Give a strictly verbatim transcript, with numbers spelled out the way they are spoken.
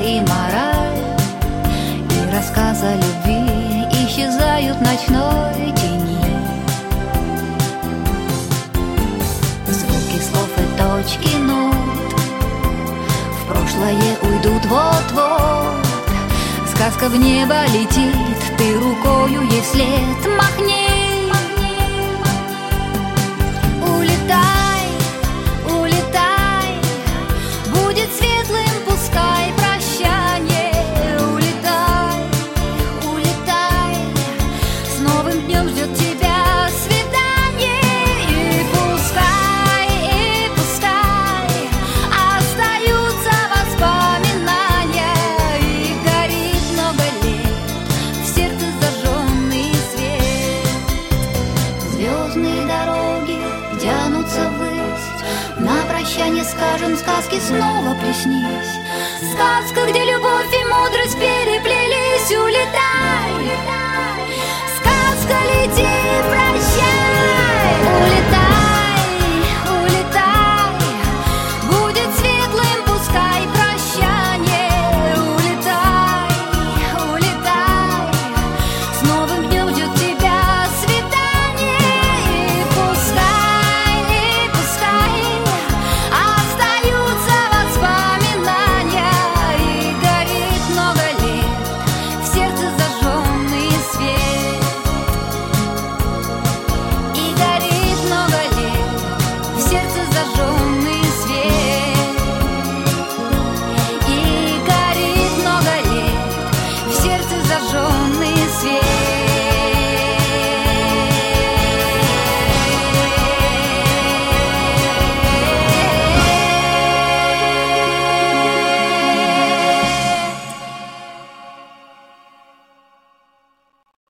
и мораль, и рассказ о любви исчезают в ночной тени. Звуки слов и точки нот в прошлое уйдут вот-вот. Сказка в небо летит, ты рукою ей вслед махни. Улетай, улетай, будет светлым пускай прощание. Улетай, улетай, с новым днем ждет тебя свидание. И пускай, и пускай остаются воспоминания, и горит много лет в сердце зажженный свет. Звездные дороги тянутся ввысь, на прощание скажем сказки снова приснись. Сказка, где любовь и мудрость переплелись. Улетай, сказка, лети,